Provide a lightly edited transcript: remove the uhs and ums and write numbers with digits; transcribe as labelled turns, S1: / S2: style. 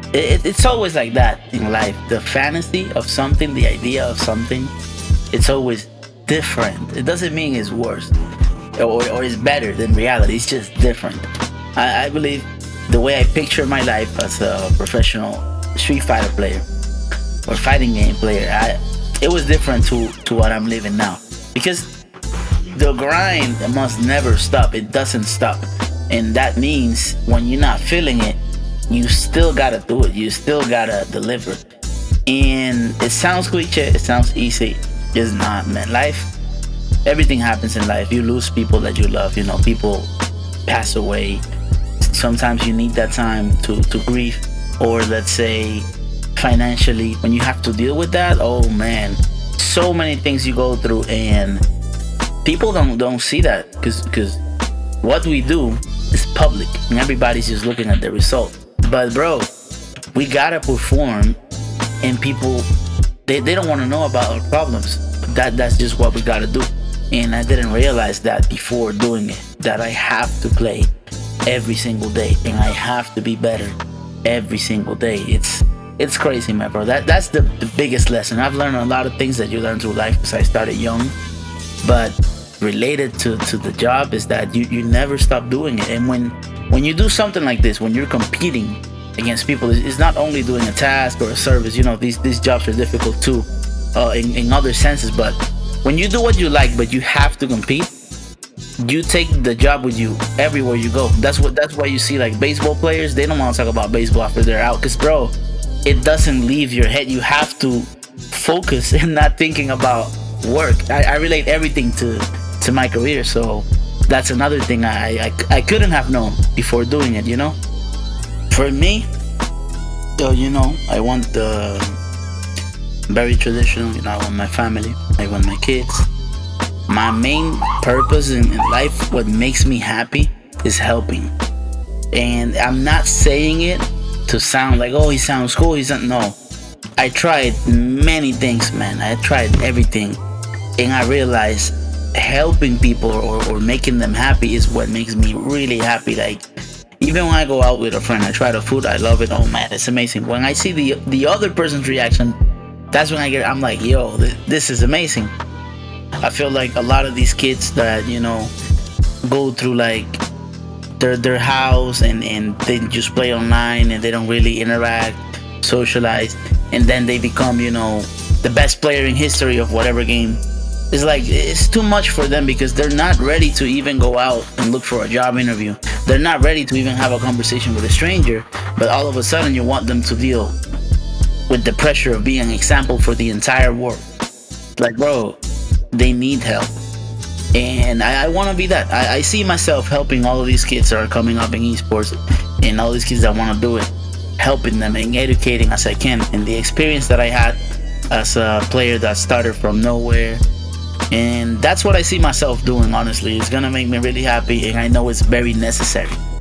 S1: It's always like that in life. The fantasy of something, the idea of something, it's always different. It doesn't mean it's worse or it's better than reality. It's just different. I believe the way I picture my life as a professional Street Fighter player or fighting game player, it was different to what I'm living now. Because the grind must never stop. It doesn't stop. And that means when you're not feeling it, you still gotta do it. You still gotta deliver. And it sounds cliche, it sounds easy. It's not, man. Life, everything happens in life. You lose people that you love, people pass away. Sometimes you need that time to grieve. Or let's say financially, when you have to deal with that, oh man, so many things you go through, and people don't see that because what we do is public and everybody's just looking at the result. But bro, we gotta perform, and people they don't want to know about our problems. That's just what we gotta do. And I didn't realize that before doing it, that I have to play every single day and I have to be better every single day. It's crazy, man, bro. That's the biggest lesson. I've learned a lot of things that you learn through life because I started young, but related to the job is that you never stop doing it. And when you do something like this, when you're competing against people, it's not only doing a task or a service. These jobs are difficult too, in other senses. But when you do what you like, but you have to compete, you take the job with you everywhere you go. That's why you see like baseball players. They don't want to talk about baseball after they're out, because bro, it doesn't leave your head. You have to focus and not thinking about work. I relate everything to my career, so that's another thing I couldn't have known before doing it. For me, I want the very traditional. I want my family, I want my kids. My main purpose in life, what makes me happy, is helping. And I'm not saying it to sound like, oh, he sounds cool. No. I tried many things, man. I tried everything, and I realized helping people or making them happy is what makes me really happy. Like, even when I go out with a friend, I try the food, I love it. Oh man, it's amazing. When I see the other person's reaction, that's when I'm like, yo, this is amazing. I feel like a lot of these kids that go through like their house and they just play online and they don't really interact, socialize, and then they become the best player in history of whatever game. It's too much for them because they're not ready to even go out and look for a job interview. They're not ready to even have a conversation with a stranger, but all of a sudden you want them to deal with the pressure of being an example for the entire world. Like, bro, they need help. And I want to be that. I see myself helping all of these kids that are coming up in esports and all these kids that want to do it, helping them and educating as I can. And the experience that I had as a player that started from nowhere, and that's what I see myself doing, honestly. It's gonna make me really happy, and I know it's very necessary.